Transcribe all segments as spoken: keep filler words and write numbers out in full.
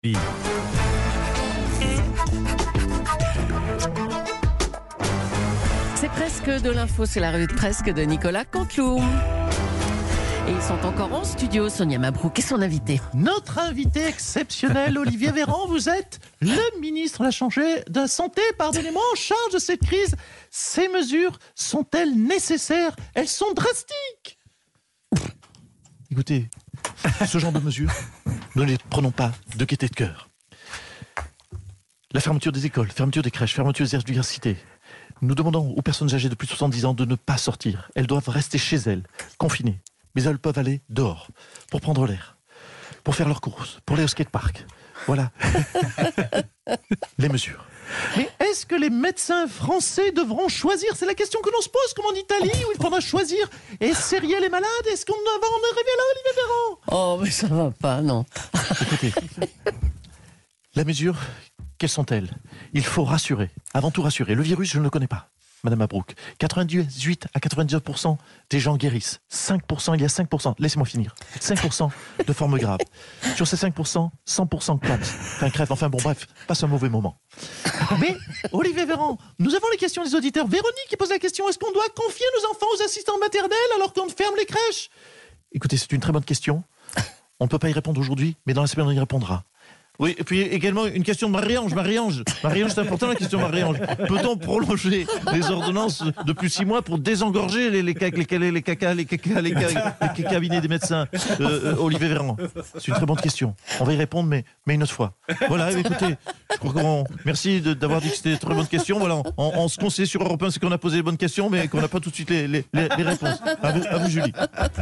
C'est presque de l'info, c'est la revue de presque de Nicolas Canteloup. Et ils sont encore en studio, Sonia Mabrouk et son invité. Notre invité exceptionnel, Olivier Véran, vous êtes le ministre de la Santé, pardonnez-moi, en charge de cette crise. Ces mesures sont-elles nécessaires? Elles sont drastiques. Écoutez, ce genre de mesures, ne les prenons pas de gaieté de cœur. La fermeture des écoles, fermeture des crèches, fermeture des universités. Nous demandons aux personnes âgées de plus de soixante-dix ans de ne pas sortir. Elles doivent rester chez elles, confinées. Mais elles peuvent aller dehors, pour prendre l'air, pour faire leurs courses, pour aller au skatepark. Voilà. Les mesures. Mais est-ce que les médecins français devront choisir? C'est la question que l'on se pose, comme en Italie, où il faudra choisir. Est-ce sérieux les malades? Est-ce qu'on va en arriver là, Olivier Véran? Oh, mais ça va pas, non. Écoutez, la mesure, quelles sont-elles? Il faut rassurer, avant tout rassurer. Le virus, je ne le connais pas, Madame Mabrouk. quatre-vingt-dix-huit à quatre-vingt-dix-neuf pour cent des gens guérissent. cinq pour cent, il y a cinq pour cent, laissez-moi finir, cinq pour cent de formes graves. Sur ces cinq pour cent, cent pour cent crèvent. Enfin, crèvent, enfin bon, bref, passe un mauvais moment. Mais, Olivier Véran, nous avons les questions des auditeurs. Véronique qui pose la question, est-ce qu'on doit confier nos enfants aux assistants maternels alors qu'on ferme les crèches? Écoutez, c'est une très bonne question. On ne peut pas y répondre aujourd'hui, mais dans la semaine, on y répondra. Oui, et puis également une question de Marie-Ange. Marie-Ange, Marie-Ange, c'est important la question de Marie-Ange. Peut-on prolonger les ordonnances de plus six mois pour désengorger les, les, les, les, les caca, les caca, les, caca, les cabinets des médecins? euh, euh, Olivier Véran, c'est une très bonne question. On va y répondre, mais, mais une autre fois. Voilà, écoutez, je crois qu'on... merci de, d'avoir dit que c'était une très bonne question. Voilà, on, on se conseille sur Europe un, c'est qu'on a posé les bonnes questions, mais qu'on n'a pas tout de suite les, les, les, les réponses. À vous, à vous, Julie.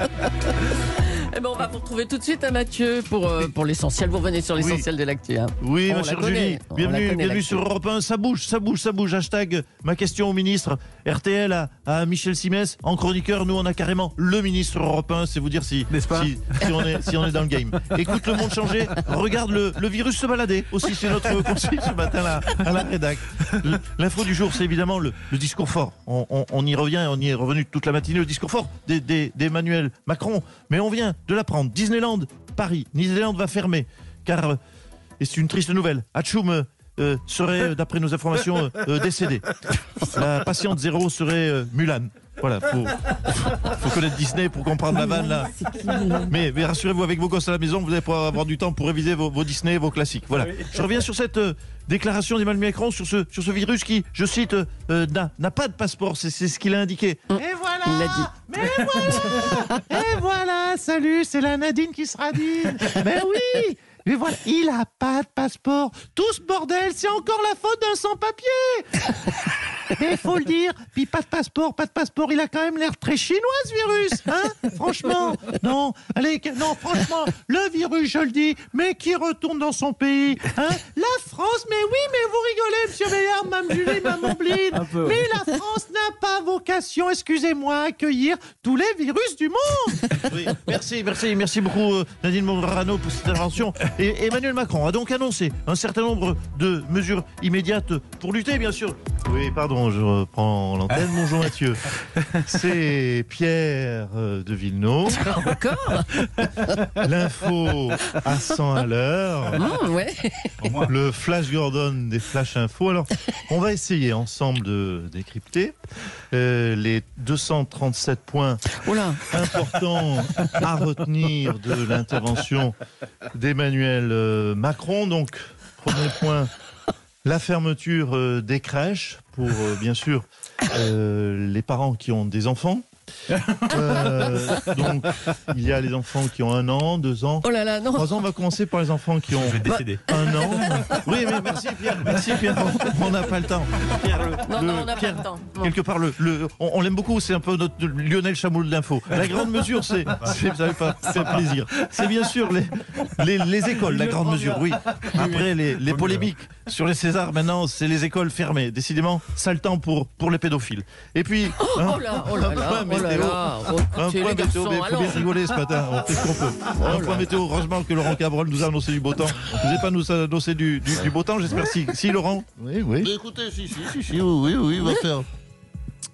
Eh ben on va vous retrouver tout de suite à Mathieu pour, euh, pour l'essentiel. Vous revenez sur l'essentiel oui. de l'actu. Hein. Oui, on ma chère Julie, bienvenue, bienvenue sur Europe un. Ça bouge, ça bouge, ça bouge. Hashtag ma question au ministre. R T L à, à Michel Simès. En chroniqueur, nous on a carrément le ministre Europe un. C'est vous dire si, si, si, on est, si on est dans le game. Écoute le monde changer. Regarde le, le virus se balader. Aussi, c'est notre conseil ce matin là, à la rédac. L'info du jour, c'est évidemment le, le discours fort. On, on, on y revient, on y est revenu toute la matinée. Le discours fort d'Emmanuel Macron. Mais on vient de l'apprendre. Disneyland, Paris. Disneyland va fermer. Car, et c'est une triste nouvelle, Hachoum euh, serait, d'après nos informations, euh, décédé. La patiente zéro serait euh, Mulan. Voilà, faut, faut connaître Disney pour comprendre la vanne là. Mais, mais rassurez-vous, avec vos gosses à la maison, vous allez pouvoir avoir du temps pour réviser vos, vos Disney, vos classiques. Voilà. Je reviens sur cette euh, déclaration d'Emmanuel Macron sur ce, sur ce virus qui, je cite, euh, n'a, n'a pas de passeport. C'est, c'est ce qu'il a indiqué. Et voilà. Il l'a dit. Mais voilà. Et voilà. Salut, c'est la Nadine qui sera dit. Mais oui. Mais voilà, il a pas de passeport. Tout ce bordel, c'est encore la faute d'un sans-papier. Mais il faut le dire, puis pas de passeport, pas de passeport, il a quand même l'air très chinois ce virus, hein? Franchement, non, allez, non, franchement, le virus, je le dis, mais qui retourne dans son pays, hein? La France, mais oui, mais vous rigolez, monsieur Meillard, Mme Julie, Mme Bline, peu, mais ouais. La France n'a pas vocation, excusez-moi, à accueillir tous les virus du monde. Oui, merci, merci, merci beaucoup Nadine Morano pour cette intervention. Et Emmanuel Macron a donc annoncé un certain nombre de mesures immédiates pour lutter, bien sûr. Oui, pardon. Je reprends l'antenne. Bonjour Mathieu. C'est Pierre de Villeneuve. Encore L'info à cent à l'heure. Mmh, ouais. Le Flash Gordon des Flash Info. Alors, on va essayer ensemble de décrypter euh, les deux cent trente-sept points Oula. importants à retenir de l'intervention d'Emmanuel Macron. Donc, premier point. La fermeture euh, des crèches pour, euh, bien sûr, euh, les parents qui ont des enfants. Euh, donc, il y a les enfants qui ont un an, deux ans, oh là là, non. trois ans. On va commencer par les enfants qui ont un an. Oui, mais merci Pierre, merci Pierre. On n'a pas le temps. Pierre, le, non, le, non, on n'a Pierre, pas le temps. Non. Quelque part, le, le, on, on l'aime beaucoup. C'est un peu notre Lionel Chamoul de l'info. La grande mesure, c'est, c'est vous n'avez pas fait plaisir. C'est bien sûr les, les, les écoles. La grande mesure, oui. Après les, les polémiques sur les Césars, maintenant, c'est les écoles fermées. Décidément, sale temps pour pour les pédophiles. Et puis, oh, hein, oh là, oh là, là, oh là là, un point météo, mais il faut bien rigoler ce matin, on fait ce qu'on peut. Oh un point météo, heureusement que Laurent Cabrol nous a annoncé du beau temps. Vous n'avez pas nous annoncé du, du, du beau temps, j'espère. Si, si Laurent. Oui, oui. Mais écoutez, si, si, si, si, oui, oui, il va faire.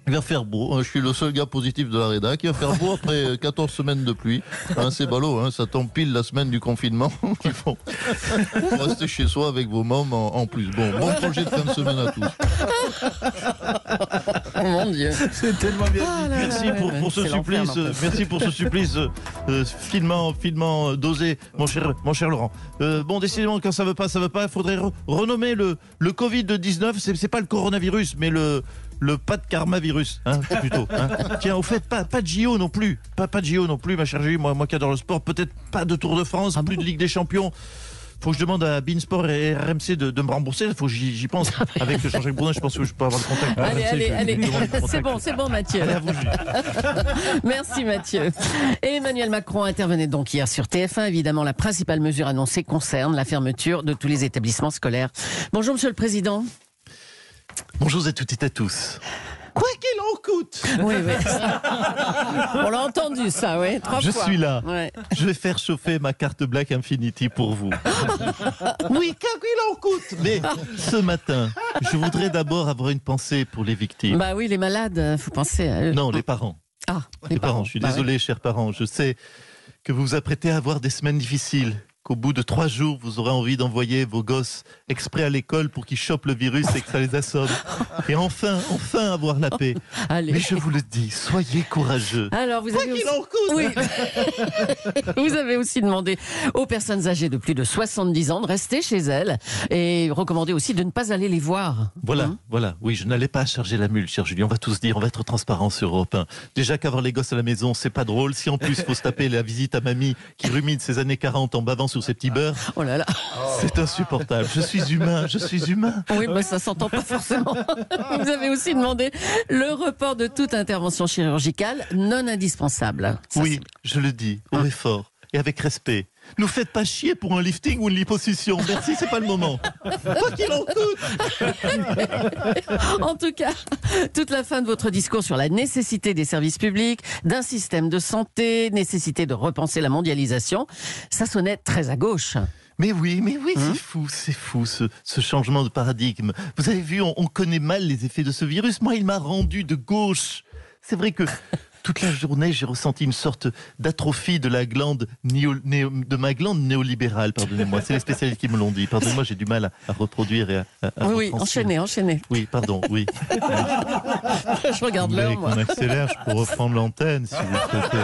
Il va faire beau, je suis le seul gars positif de la rédac, il va faire beau après quatorze semaines de pluie. Hein, c'est ballot, hein, ça tombe pile la semaine du confinement. Il faut, faut rester chez soi avec vos mômes en, en plus. Bon, bon projet de fin de semaine à tous. Oh mon Dieu. C'est tellement bien Ah dit. là Merci là, pour, ouais, pour ce c'est l'enfer, supplice. n'empêche. Merci pour ce supplice euh, euh, finement, filement dosé, mon cher, mon cher Laurent. Euh, bon, décidément, quand ça veut pas, ça veut pas. Il faudrait re- renommer le, le covid dix-neuf. C'est, c'est pas le coronavirus, mais le le pas de karma-virus, hein, plutôt. Hein. Tiens, au fait, pas, pas de J O non plus. Pas, pas de J O non plus, ma chère Julie, moi, moi qui adore le sport. Peut-être pas de Tour de France, Ah plus bon de Ligue des Champions. Faut que je demande à Beansport et R M C de, de me rembourser. Il faut que j'y, j'y pense. Avec Jean-Jacques Bourdin, je pense que je peux avoir le contact. Allez, R M C, allez, je peux allez. lui demander le C'est contact. bon, c'est bon, Mathieu. Allez, à vous, Julie. Merci Mathieu. Et Emmanuel Macron intervenait donc hier sur T F un. Évidemment, la principale mesure annoncée concerne la fermeture de tous les établissements scolaires. Bonjour Monsieur le Président. Bonjour à toutes et à tous. Quoi qu'il en coûte, Oui, oui. On l'a entendu ça, oui. Trois je fois. suis là. Ouais. Je vais faire chauffer ma carte Black Infinity pour vous. Oui, quoi qu'il en coûte. Mais ce matin, je voudrais d'abord avoir une pensée pour les victimes. Bah oui, les malades, faut penser à eux. Non, les parents. Ah, Les, parents. Je suis Bah désolé, chers parents. Je sais que vous vous apprêtez à avoir des semaines difficiles. Qu'au bout de trois jours, vous aurez envie d'envoyer vos gosses exprès à l'école pour qu'ils chopent le virus et que ça les assomme. Et enfin, enfin avoir la paix. ouais. Allez. Mais je vous le dis, soyez courageux. Alors, vous Quoi avez, qu'il aussi... en coûte. oui. Vous avez aussi demandé aux personnes âgées de plus de soixante-dix ans de rester chez elles et recommandé aussi de ne pas aller les voir. Voilà, Hein voilà. Oui, je n'allais pas charger la mule, cher Julien. On va tous dire, on va être transparent sur Europe un. Déjà qu'avoir les gosses à la maison, c'est pas drôle. Si en plus, faut se taper la visite à mamie qui rumine ses années quarante en bavant sur ses petits beurres, Oh là là. c'est insupportable. Je suis humain, je suis humain. Oui, bah ça s'entend pas forcément. Vous avez aussi demandé le report de toute intervention chirurgicale non indispensable. Ça, Oui, je le dis, haut et fort, et avec respect. Nous faites pas chier pour un lifting ou une liposuction. Merci, c'est pas le moment. Quoi qu'il en coûte. En tout cas, toute la fin de votre discours sur la nécessité des services publics, d'un système de santé, nécessité de repenser la mondialisation, ça sonnait très à gauche. Mais oui, mais oui, Hein c'est fou, c'est fou ce, ce changement de paradigme. Vous avez vu, on, on connaît mal les effets de ce virus. Moi, il m'a rendu de gauche. C'est vrai que toute la journée, j'ai ressenti une sorte d'atrophie de la glande néo, néo- de ma glande néolibérale. Pardonnez-moi, c'est les spécialistes qui me l'ont dit. Pardonnez-moi, j'ai du mal à, à reproduire et à, à, à Oui, oui, retranscrire. enchaînez, enchaînez. Oui, pardon, oui. Je regarde Vous voulez l'heure, moi. qu'on accélère, je peux reprendre l'antenne si vous le souhaitez.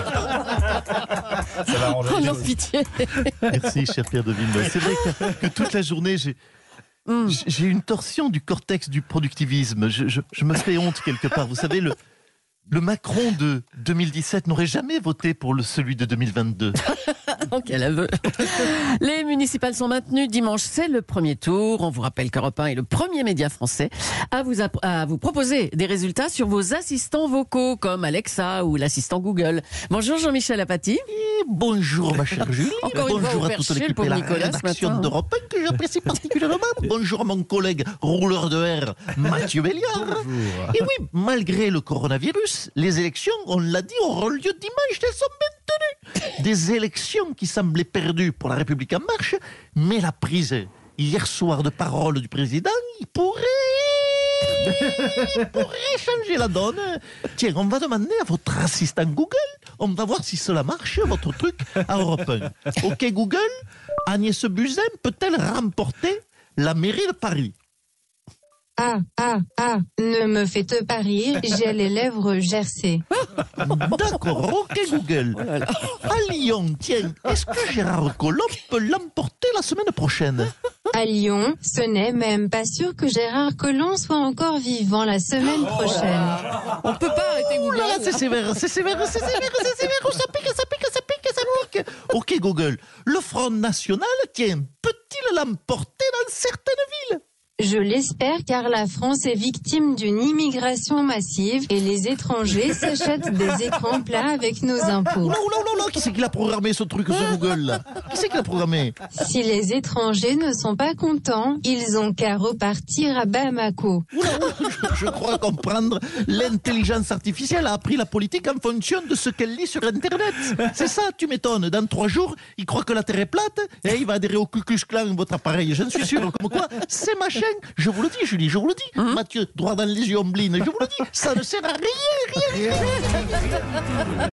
Ça va arranger Oh les non, choses. pitié. Merci, cher Pierre de Villeneuve. C'est vrai que, que toute la journée, j'ai Hum. j'ai- j'ai une torsion du cortex du productivisme. Je, je- je me fais honte quelque part. Vous savez, le, le Macron de deux mille dix-sept n'aurait jamais voté pour le, celui de deux mille vingt-deux. Oh, quel aveu. Les municipales sont maintenues. Dimanche, c'est le premier tour. On vous rappelle qu'Europe un est le premier média français à vous, app- à vous proposer des résultats sur vos assistants vocaux, comme Alexa ou l'assistant Google. Bonjour Jean-Michel Apathy. Et bonjour, ma chère Julie. Encore une fois, bonjour au à toute perché, le l'équipe pauvre et la Nicolas, ce rédaction matin, hein. d'Europe un que j'apprécie particulièrement. Bonjour à mon collègue rouleur de R, Mathieu Béliard. Et oui, malgré le coronavirus, les élections, on l'a dit, auront lieu dimanche. Elles sont maintenues. Des élections qui semblaient perdues pour la République en marche, mais la prise hier soir de parole du président, il pourrait... il pourrait changer la donne. Tiens, on va demander à votre assistant Google, on va voir si cela marche, votre truc, à Europe un. Ok Google, Agnès Buzyn peut-elle remporter la mairie de Paris? Ah, ah, ah, ne me faites pas rire, j'ai les lèvres gercées. D'accord, ok Google. À Lyon, tiens, est-ce que Gérard Collomb peut l'emporter la semaine prochaine? À Lyon, ce n'est même pas sûr que Gérard Collomb soit encore vivant la semaine prochaine. On peut pas arrêter Ouh Google. là là, c'est sévère, c'est sévère, c'est sévère, c'est sévère, oh, ça pique, ça pique, ça pique, ça pique. Ok Google, le Front National, tiens, peut-il l'emporter dans certaines villes? Je l'espère car la France est victime d'une immigration massive et les étrangers s'achètent des écrans plats avec nos impôts. Oula, oula, oula, oula, qui c'est qui l'a programmé ce truc sur Google là? Qui c'est qui l'a programmé? Si les étrangers ne sont pas contents, ils ont qu'à repartir à Bamako. Oula, oula, je, je crois comprendre. L'intelligence artificielle a appris la politique en fonction de ce qu'elle lit sur Internet. C'est ça, tu m'étonnes. Dans trois jours, il croit que la Terre est plate et il va adhérer au Ku Klux Klan, votre appareil. Je ne suis sûr. Comme quoi, c'est ma chaîne Je vous le dis, Julie, je vous le dis. Mathieu, droit dans les yeux, ombline, je vous le dis, ça ne sert à rien, rien, rien.